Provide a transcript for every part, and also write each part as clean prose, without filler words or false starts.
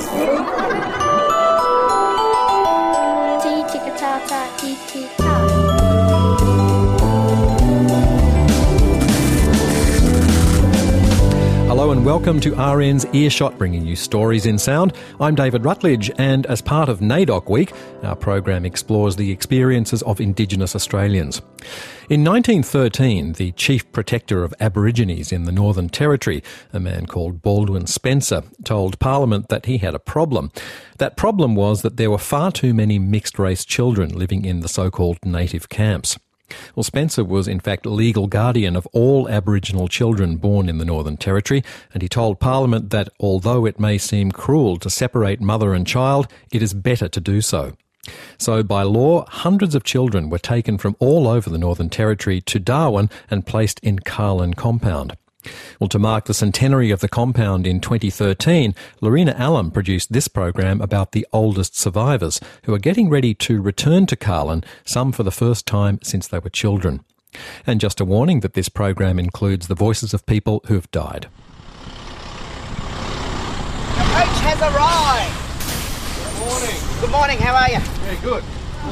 Hello and welcome to RN's Earshot, bringing you stories in sound. I'm David Rutledge, and as part of NAIDOC Week, our program explores the experiences of Indigenous Australians. In 1913, the Chief Protector of Aborigines in the Northern Territory, a man called Baldwin Spencer, told Parliament that he had a problem. That problem was that there were far too many mixed-race children living in the so-called native camps. Well, Spencer was in fact legal guardian of all Aboriginal children born in the Northern Territory, and he told Parliament that although it may seem cruel to separate mother and child, it is better to do so. So by law, hundreds of children were taken from all over the Northern Territory to Darwin and placed in Carlin Compound. Well, to mark the centenary of the compound in 2013, Lorena Allam produced this program about the oldest survivors who are getting ready to return to Carlin, some for the first time since they were children. And just a warning that this program includes the voices of people who have died. The coach has arrived! Good morning. Good morning, how are you? Yeah, good.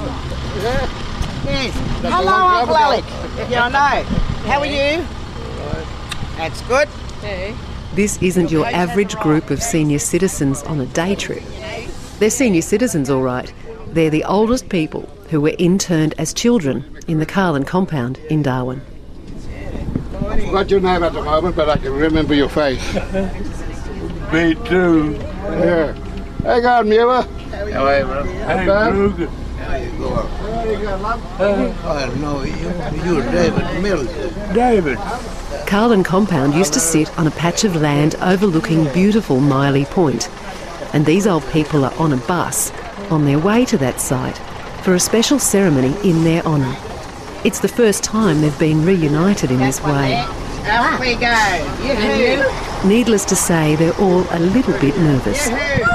Yes. Hello, Uncle Alec. Yeah, I know. How are you? That's good. This isn't your average group of senior citizens on a day trip. They're senior citizens, all right. They're the oldest people who were interned as children in the Carlin Compound in Darwin. I forgot your name at the moment, but I can remember your face. Me too. Yeah. Hang on, Muir. How are you, bro? Hey, Brugger. How you going? How you going, love? I know you're David Mills. David. Carlin Compound used to sit on a patch of land overlooking beautiful Miley Point. And these old people are on a bus on their way to that site for a special ceremony in their honour. It's the first time they've been reunited in this way. Out we go. Yoo-hoo. Needless to say, they're all a little bit nervous.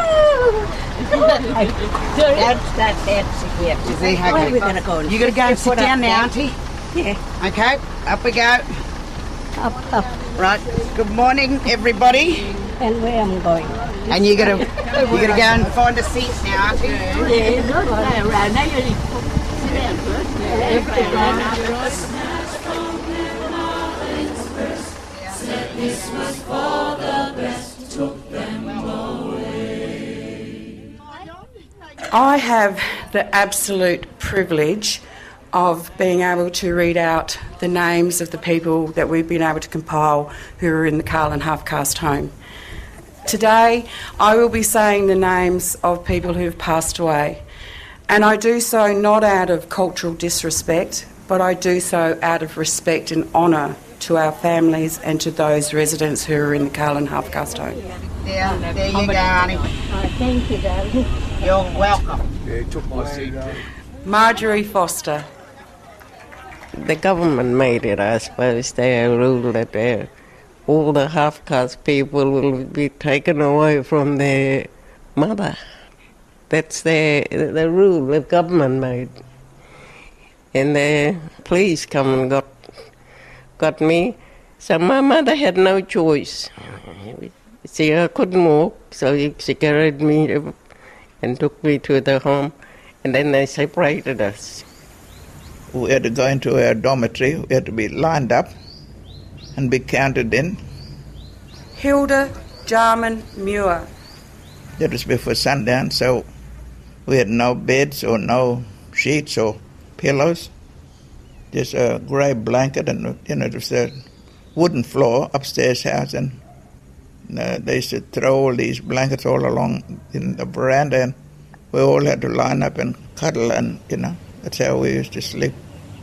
Where are we going to go? You're going to go and sit down now, Auntie? Yeah. Okay, up we go. Up. Right, good morning, everybody. And where am I going? And you're going to go and find a seat now, Auntie? Yeah, not around. Now you sit down first. This was for the best, took them away. I have the absolute privilege of being able to read out the names of the people that we've been able to compile who are in the Carlin Half-Caste home. Today, I will be saying the names of people who have passed away, and I do so not out of cultural disrespect, but I do so out of respect and honour to our families and to those residents who are in the Carlin Half-Caste home. Yeah, there you go, Annie. Oh, thank you, darling. You're welcome. Yeah, he took my seat. Marjorie Foster. The government made it, I suppose. They ruled that all the half-caste people will be taken away from their mother. That's the rule the government made. And the police come and got me. So my mother had no choice. See, I couldn't walk, so she carried me and took me to the home, and then they separated us. We had to go into our dormitory. We had to be lined up and be counted in. Hilda Jarman Muir. That was before sundown, so we had no beds or no sheets or pillows. Just a grey blanket, and it was a wooden floor upstairs house, and they used to throw all these blankets all along in the veranda, and we all had to line up and cuddle, and that's how we used to sleep.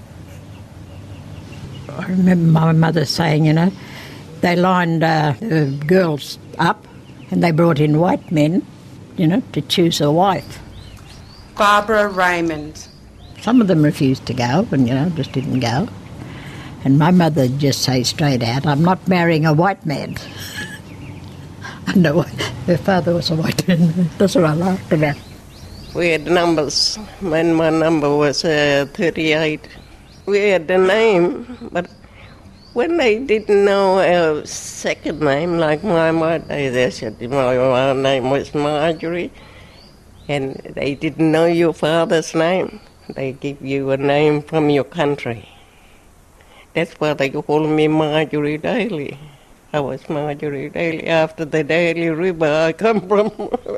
I remember my mother saying, they lined the girls up and they brought in white men, to choose a wife. Barbara Raymond. Some of them refused to go and, just didn't go. And my mother would just say straight out, I'm not marrying a white man. I know her father was a white man. That's what I laughed about. We had numbers. My number was 38. We had the name, but When they didn't know our second name, like my mother, they said my name was Marjorie, and they didn't know your father's name. They give you a name from your country. That's why they call me Marjorie Daly. I was Marjorie Daly after the Daly River I come from.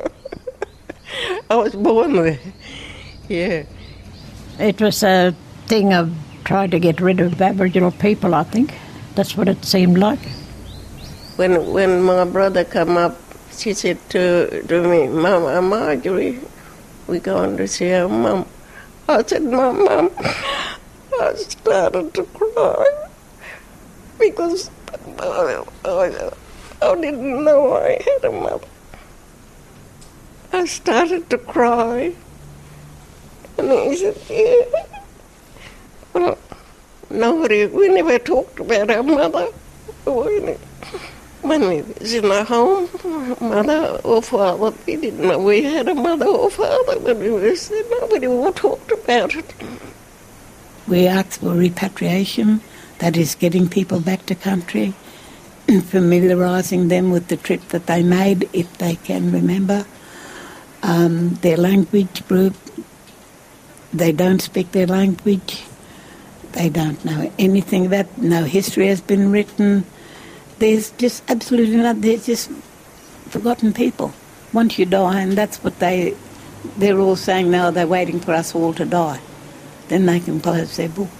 I was born there, yeah. It was a thing of trying to get rid of Aboriginal people, I think. That's what it seemed like. When my brother come up, she said to me, Mama, Marjorie, we're going to see our mum. I said, Mum, I started to cry because I didn't know I had a mother. I started to cry. And he said, yeah. Well, we never talked about our mother. When we was in a home, mother or father, we didn't know we had a mother or father. When we was there, nobody ever talked about it. We asked for repatriation, that is getting people back to country, familiarising them with the trip that they made, if they can remember. Their language group, they don't speak their language. They don't know anything about, no history has been written. There's just absolutely nothing, they're just forgotten people. Once you die, and that's what they're all saying now, they're waiting for us all to die. Then they can close their book.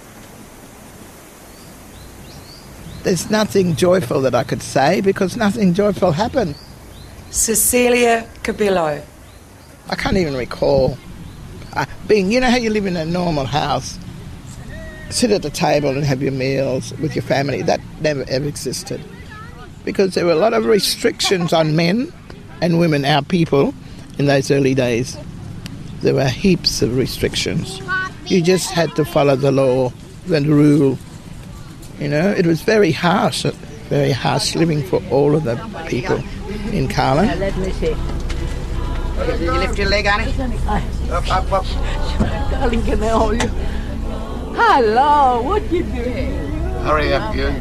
There's nothing joyful that I could say because nothing joyful happened. Cecilia Cabillo. I can't even recall being, you know how you live in a normal house, sit at the table and have your meals with your family. That never ever existed because there were a lot of restrictions on men and women, our people, in those early days. There were heaps of restrictions. You just had to follow the law, the rule. You know, it was very harsh living for all of the people in Carlin. Let me see. Did you lift your leg, Annie? Up. Darling, can I hold you? Hello, what you doing? Hurry up, you.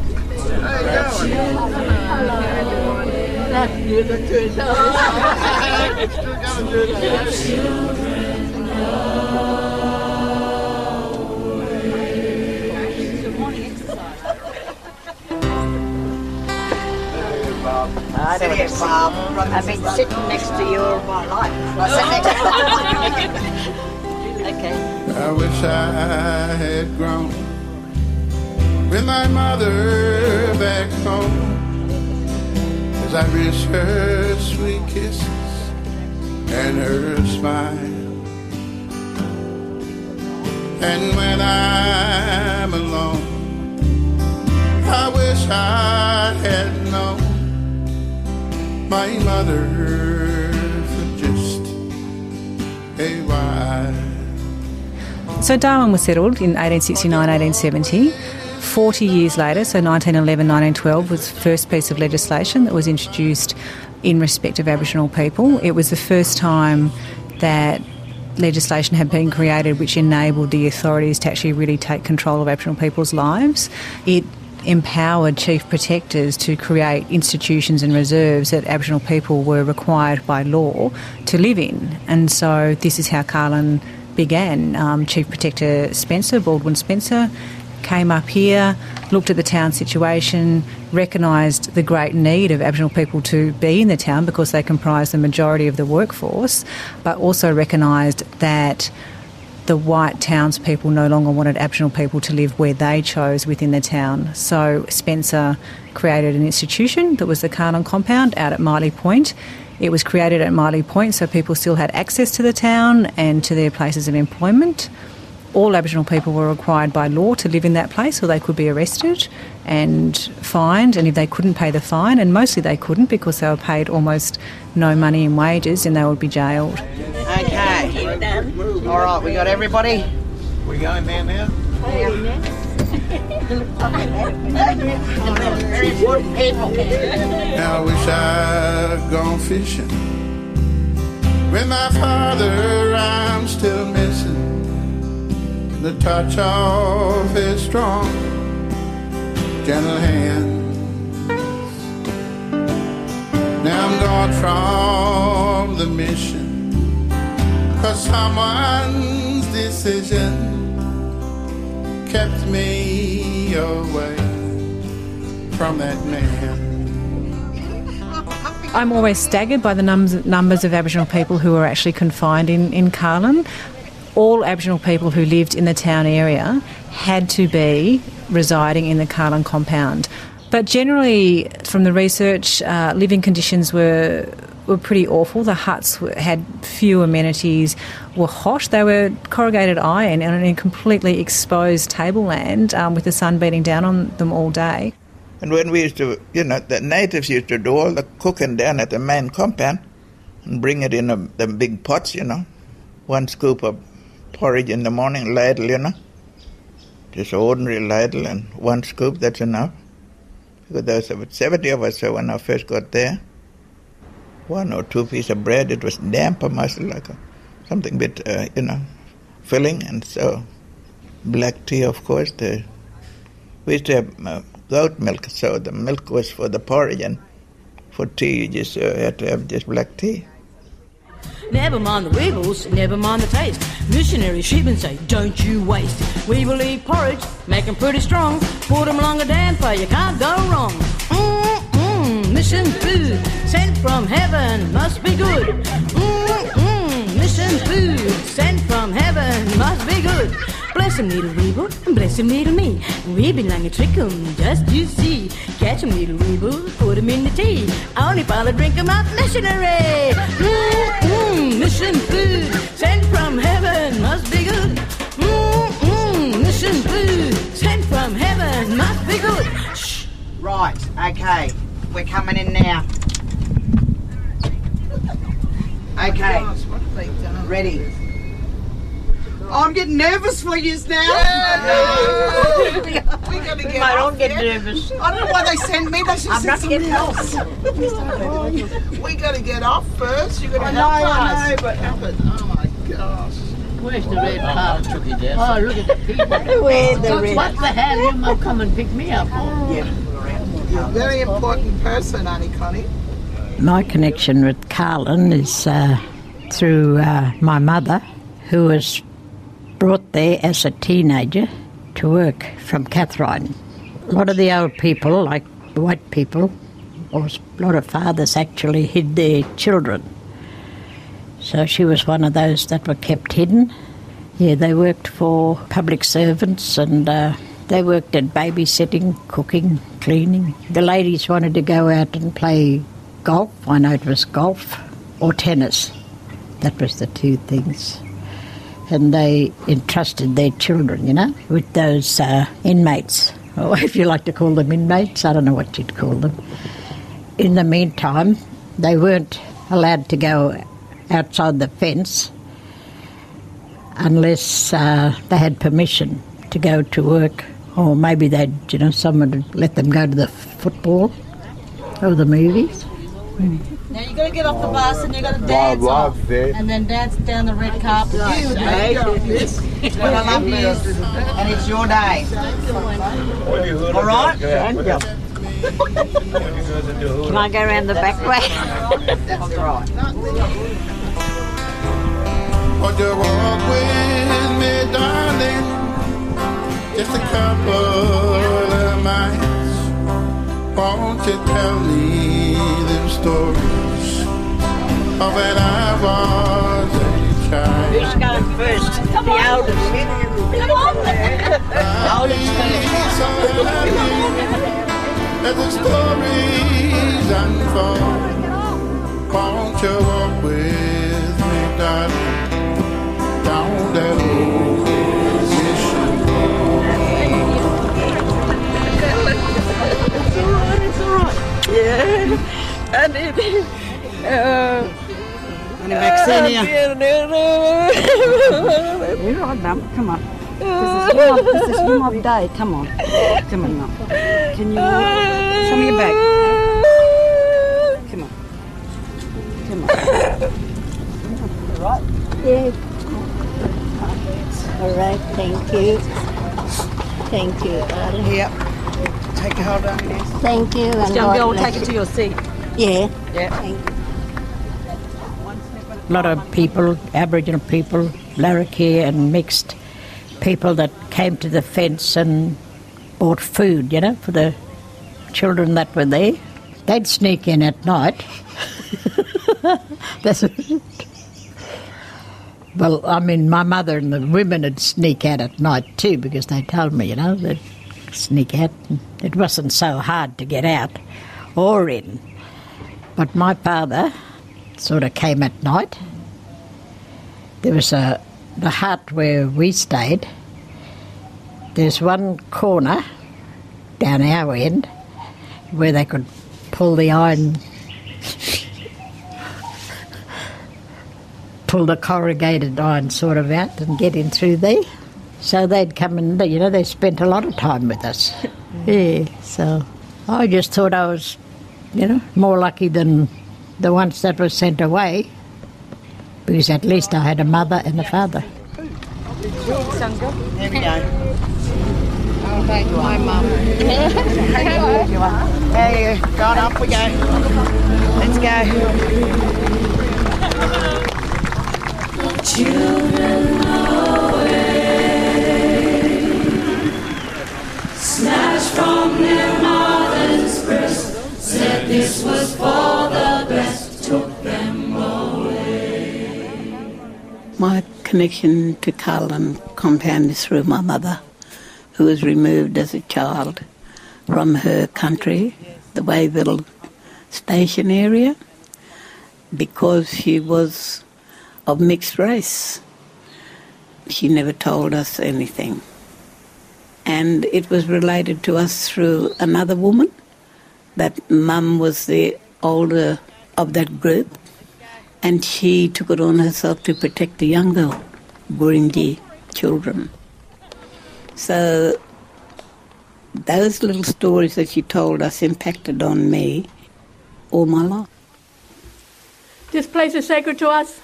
That's beautiful. I've been sitting next to you all my life. Okay. I wish I had grown with my mother back home, as I miss her sweet kisses and her smile. And when I'm alone, I wish I had known my mother for just a while. So Darwin was settled in 1869-1870. 40 years later, so 1911-1912, was the first piece of legislation that was introduced in respect of Aboriginal people. It was the first time that legislation had been created which enabled the authorities to actually really take control of Aboriginal people's lives. It empowered chief protectors to create institutions and reserves that Aboriginal people were required by law to live in. And so this is how Carlin began. Chief Protector Spencer, Baldwin Spencer, came up here, looked at the town situation, recognised the great need of Aboriginal people to be in the town because they comprise the majority of the workforce, but also recognised that the white townspeople no longer wanted Aboriginal people to live where they chose within the town. So Spencer created an institution that was the Carlin Compound out at Miley Point. It was created at Miley Point so people still had access to the town and to their places of employment. All Aboriginal people were required by law to live in that place or they could be arrested and fined, and if they couldn't pay the fine, and mostly they couldn't because they were paid almost no money in wages, then they would be jailed. Okay. All right, we got everybody. We going there now? Very important people. Now I wish I'd gone fishing with my father. I'm still missing the touch of his strong gentle hands. Now I'm gone from the mission, 'cause someone's decision kept me away from that man. I'm always staggered by the numbers of Aboriginal people who are actually confined in Carlin. All Aboriginal people who lived in the town area had to be residing in the Carlin compound. But generally, from the research, living conditions were pretty awful. The huts had few amenities, were hot. They were corrugated iron and in completely exposed tableland with the sun beating down on them all day. And when we used to, the natives used to do all the cooking down at the main compound and bring it in the big pots, 1 scoop of porridge in the morning, ladle, just an ordinary ladle, and 1 scoop, that's enough. Because there was about 70 of us, so when I first got there, 1 or 2 pieces of bread, it was damp, mostly like something bit, filling, and so black tea, of course. We used to have goat milk, so the milk was for the porridge, and for tea you just had to have just black tea. Never mind the weevils, never mind the taste. Missionary sheepmen say, don't you waste. We will eat porridge, make 'em pretty strong. Put 'em along a damper, you can't go wrong. Mission food, sent from heaven, must be good. Mission food, sent from heaven, must be good. Bless 'em, little weevil, and bless 'em, little me. We've been lang a trick 'em, just you see. Catch 'em, little weevil, put 'em in the tea. Only father drink 'em up, missionary. Mission food, sent from heaven, must be good. Mission food, sent from heaven, must be good. Shh. Right, okay, we're coming in now. Okay, ready. I'm getting nervous for you now. We got to get off. Don't get nervous. I don't know why they sent me. They should I'm send not somebody getting else. We got to get off first. You got to help us. I know, but help it. Oh my gosh. Where's the red car? Oh, look at the people. Where's the red? What the hell? You might come and pick me up. Yeah. You're a very important person, Auntie Connie. My connection with Carlin is through my mother, who was brought there as a teenager to work from Catherine. A lot of the old people, like white people, or a lot of fathers actually hid their children. So she was one of those that were kept hidden. Yeah, they worked for public servants and they worked at babysitting, cooking, cleaning. The ladies wanted to go out and play golf. I know it was golf or tennis. That was the 2 things. And they entrusted their children, with those inmates, or if you like to call them inmates, I don't know what you'd call them. In the meantime, they weren't allowed to go outside the fence unless they had permission to go to work, or maybe someone would let them go to the football or the movies. Now you got to get off the bus and you got to dance off, and then dance down the red carpet. It's what I love you, and it's your day. All right? Can I go around the back way? That's right. Won't you walk with me, darling? Just a couple of miles. Won't you tell me them stories of when I was a child? Who's going first? The oldest. Come on. Oldest first. So happy as the stories unfold. Won't you walk with me, darling, down that old mission It's all right. Yeah. And it. Maxenia. You're right, Mum. Come on. This is your mum day. Come on. Come on, Mum. Can you show me your bag? Come on. Come on. All right? Yeah. All right, thank you. Thank you, darling. Yep. Take a hold on this. Thank you. This and young God girl will bless take it you. to your seat. Yeah. Yeah. A lot of people, Aboriginal people, Larrakia and mixed people that came to the fence and bought food, for the children that were there. They'd sneak in at night. Well, I mean, my mother and the women would sneak out at night too, because they told me, they'd sneak out. It wasn't so hard to get out or in. But my father sort of came at night. There was the hut where we stayed. There's one corner down our end where they could pull the iron, pull the corrugated iron sort of out and get in through there. So they'd come and, they spent a lot of time with us. Yeah, so I just thought I was, more lucky than the ones that were sent away, because at least I had a mother and a father. There we go. I'll take my mum. There you go. Off we go. Let's go. Children away, snatched from their mother's breast, said this was for the best, took them away. My connection to Carlin compound is through my mother, who was removed as a child from her country, the Wayville station area, because she was of mixed race. She never told us anything. And it was related to us through another woman, that Mum was the older of that group, and she took it on herself to protect the younger Gurindji children. So those little stories that she told us impacted on me all my life. This place is sacred to us.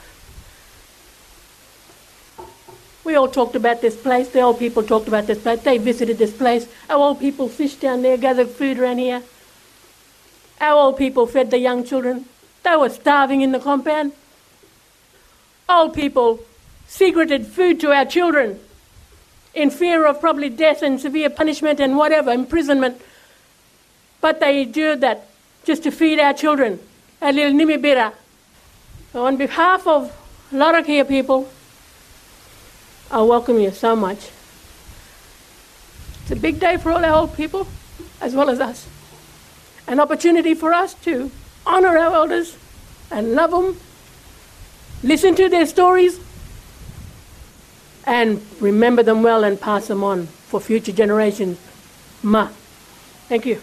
We all talked about this place. The old people talked about this place. They visited this place. Our old people fished down there, gathered food around here. Our old people fed the young children. They were starving in the compound. Old people secreted food to our children in fear of probably death and severe punishment and whatever, imprisonment. But they endured that just to feed our children, our little Nimibira. So on behalf of Larrakia people, I welcome you so much. It's a big day for all our old people, as well as us. An opportunity for us to honour our elders and love them, listen to their stories, and remember them well and pass them on for future generations. Ma. Thank you.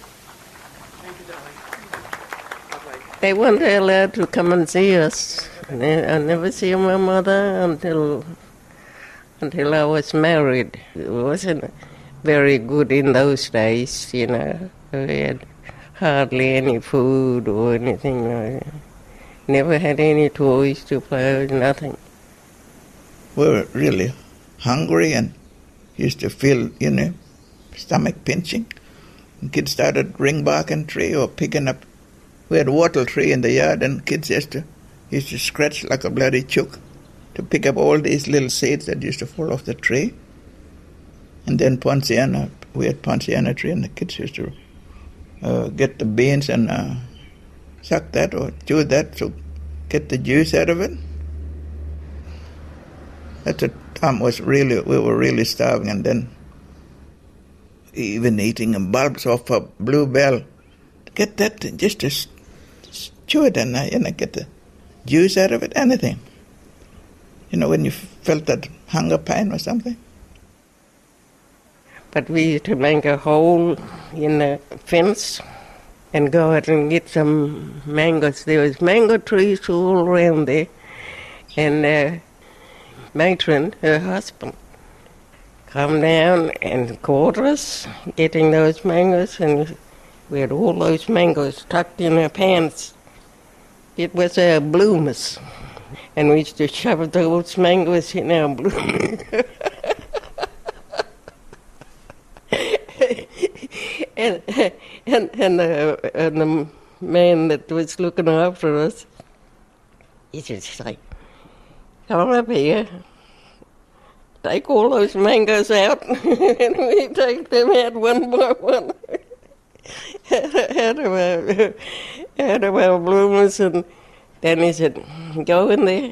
They weren't allowed to come and see us. I never see my mother until I was married. It wasn't very good in those days, We had hardly any food or anything. Never had any toys to play with, nothing. We were really hungry and used to feel, stomach pinching. And kids started ring barking tree or picking up. We had a wattle tree in the yard, and kids used to scratch like a bloody chook to pick up all these little seeds that used to fall off the tree. And then Poinciana, we had Poinciana tree, and the kids used to get the beans and suck that or chew that to get the juice out of it. At the time we were really starving, and then even eating bulbs off a bluebell. Get that, just to chew it and get the juice out of it, anything. When you felt that hunger pain or something. But we used to make a hole in the fence and go out and get some mangoes. There was mango trees all around there. And matron, her husband, come down and caught us getting those mangoes, and we had all those mangoes tucked in our pants. It was our bloomers, and we used to shove those mangoes in our bloomers. and And the man that was looking after us, he said, come on up here, take all those mangoes out, and we take them out one by one out of our bloomers, and then he said, go in there,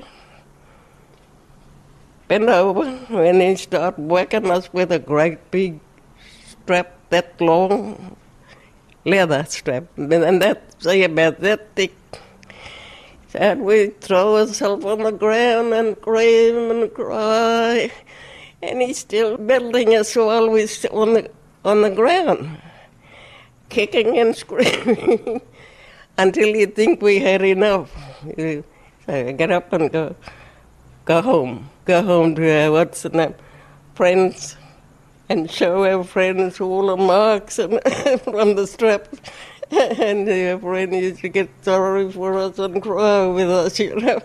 bend over, and he started whacking us with a great big strap that long, leather strap, and that's about that thick. And we throw ourselves on the ground and scream and cry, and he's still belting us while we're on the ground, kicking and screaming until you think we had enough. So get up and go home to our friends, and show our friends all the marks and from the straps. And our friend used to get sorry for us and cry with us,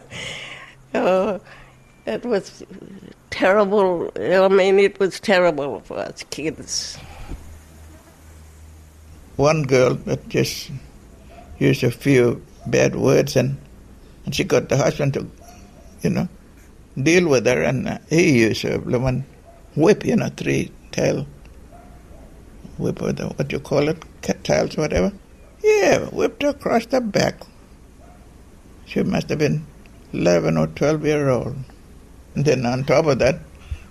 It was terrible. I mean, it was terrible for us kids. One girl that just used a few bad words, and she got the husband to, deal with her, and he used a whip, 3-tail whip, or what you call it, cat tails, whatever. Yeah, whipped her across the back. She must have been 11 or 12 years old. And then on top of that,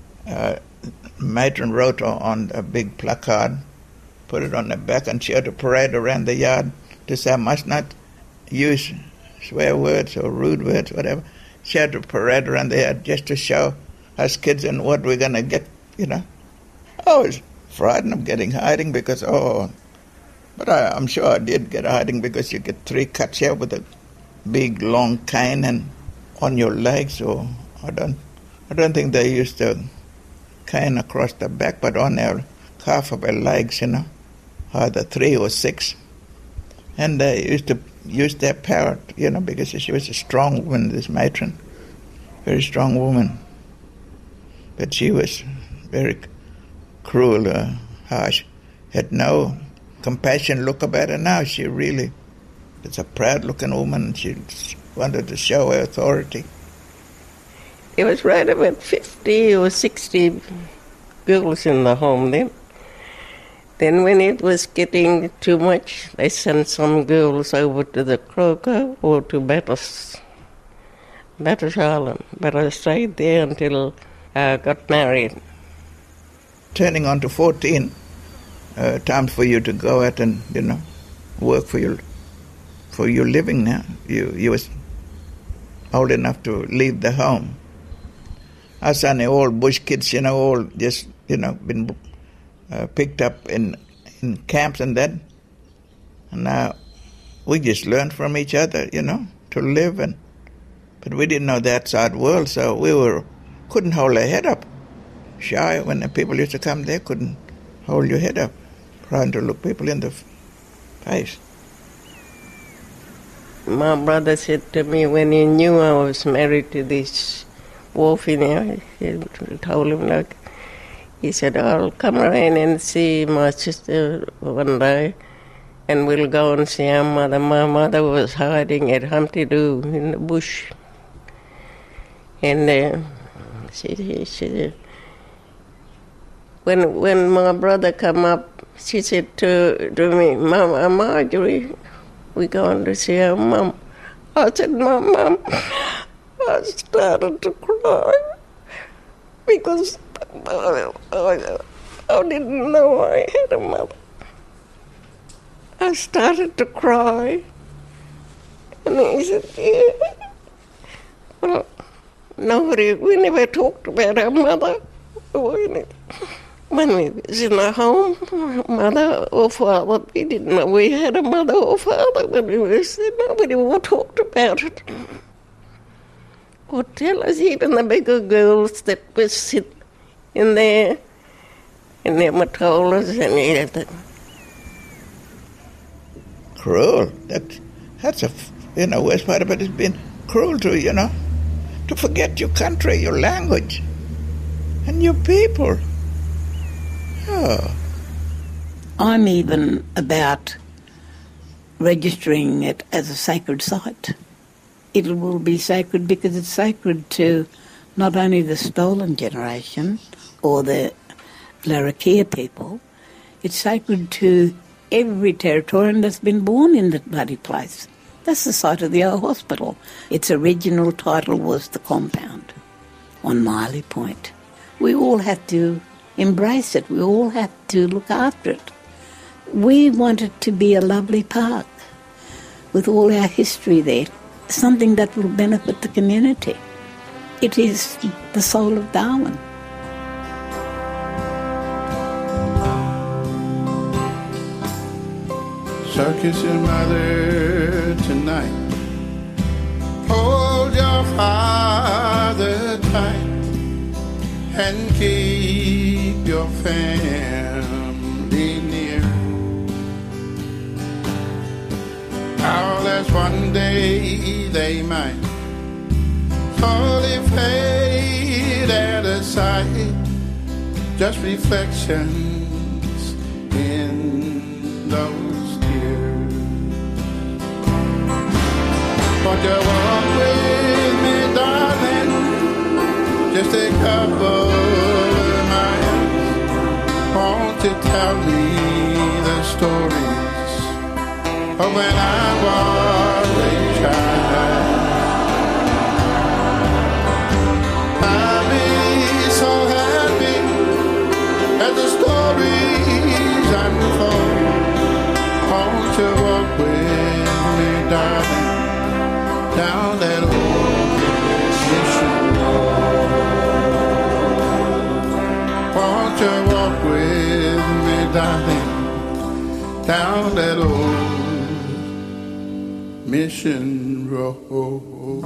matron wrote on a big placard, put it on the back, and she had to parade around the yard to say, I must not use swear words or rude words, whatever. She had to parade around the yard just to show us kids and what we're going to get, I was frightened of getting hiding because, but I'm sure I did get hiding because you get 3 cuts here with a big long cane and on your legs. So I don't think they used the cane across the back, but on their half of their legs, either 3 or 6. And they used to use their power, because she was a strong woman, this matron, very strong woman. But she was very cruel, harsh, had no compassion look about her now. She really is a proud-looking woman. She wanted to show her authority. It was right about 50 or 60 girls in the home then. Then when it was getting too much, they sent some girls over to the Croker or to Bathurst Island. But I stayed there until I got married. Turning on to 14, time for you to go out and, work for your living now. You was old enough to leave the home. Us and the old bush kids, all just, been picked up in camps and that. And now we just learned from each other, to live. But we didn't know the outside world, so we couldn't hold our head up. Shy, when the people used to come there, couldn't hold your head up, trying to look people in the face. My brother said to me when he knew I was married to this wolf in here, he told him, he said, I'll come around and see my sister one day, and we'll go and see our mother. My mother was hiding at Humpty Doo in the bush. And she said, when my brother come up, she said to me, Mama, Marjorie, we're going to see our mum. I said, Mum, I started to cry because I didn't know I had a mother. I started to cry. And he said, yeah. Well, we never talked about our mother. When we was in the home, mother or father, we didn't know we had a mother or father when we was there. Nobody ever talked about it. Or tell us, even the bigger girls that were sitting in there, in their matolas and everything. Cruel. That's a worst part of it has been cruel to, to forget your country, your language, and your people. Oh. I'm even about registering it as a sacred site. It will be sacred because it's sacred to not only the stolen generation or the Larrakia people, it's sacred to every Territorian that's been born in that bloody place. That's the site of the old hospital. Its original title was the compound on Miley Point. We all have to embrace it. We all have to look after it. We want it to be a lovely park with all our history there, something that will benefit the community. It is the soul of Darwin. So kiss your mother tonight. Hold your father tight and keep your family near. Now there's one day they might slowly fade out of sight, just reflections in those tears. Won't you walk with me, darling? Just a couple of miles. Won't you tell me the stories of when I was a child? I'll be so happy as the stories unfold. Won't you walk with me, darling, down that old mission road? Won't you walk with me, darling, down that old mission road?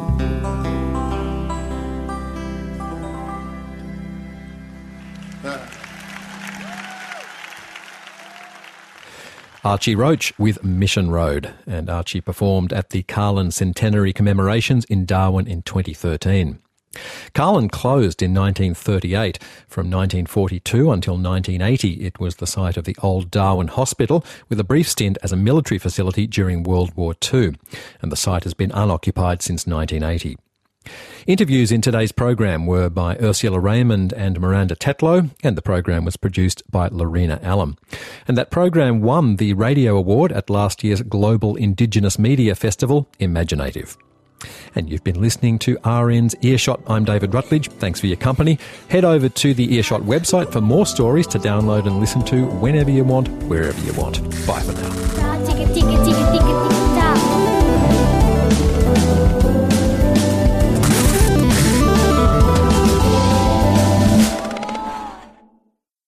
Archie Roach with Mission Road, and Archie performed at the Carlin Centenary commemorations in Darwin in 2013. Carlin closed in 1938. From 1942 until 1980, it was the site of the old Darwin Hospital, with a brief stint as a military facility during World War II, and the site has been unoccupied since 1980. Interviews in today's program were by Ursula Raymond and Miranda Tetlow, and the program was produced by Lorena Allam. And that program won the Radio Award at last year's Global Indigenous Media Festival, Imaginative. And you've been listening to RN's Earshot. I'm David Rutledge. Thanks for your company. Head over to the Earshot website for more stories to download and listen to whenever you want, wherever you want. Bye for now.